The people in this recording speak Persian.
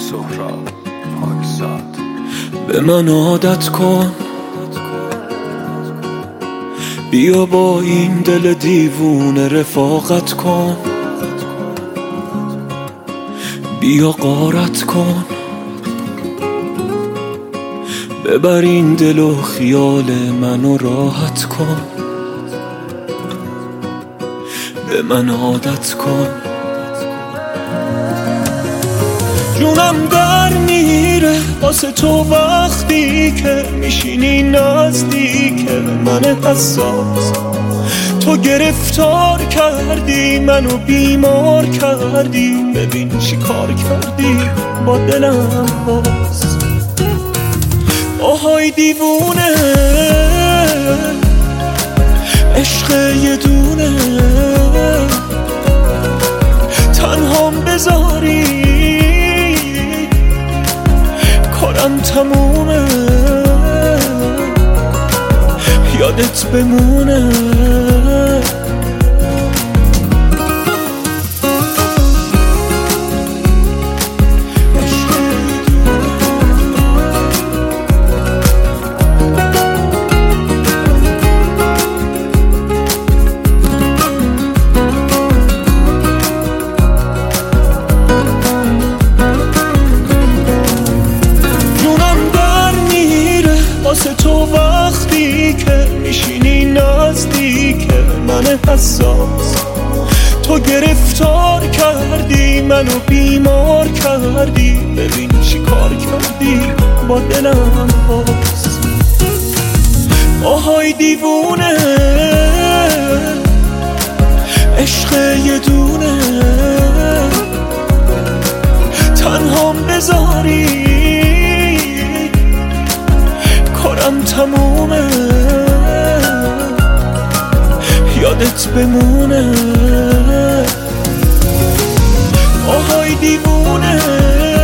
سهراب پاکزاد. به من عادت کن، بیا با این دل دیوونه رفاقت کن، بیا غارت کن، ببر این دل و خیال منو راحت کن، به من عادت کن. جونم در میره واسه تو وقتی که میشینی نزدیک من حساس. تو گرفتار کردی منو بیمار کردی، ببین چی کار کردی با دلم باز. آهای دیوونه عشق یه دونه، تنهام بذاری کارم تمومه، یادت بمونه. واسه تو وقتی که میشینی نزدیک من حساس. تو گرفتار کردی منو بیمار کردی، ببین چی کار کردی با دلم باز. آهای دیوونه عشق یه دونه، تنهام بذاری کارم تمومه، یادت بمونه. آهای دیوونه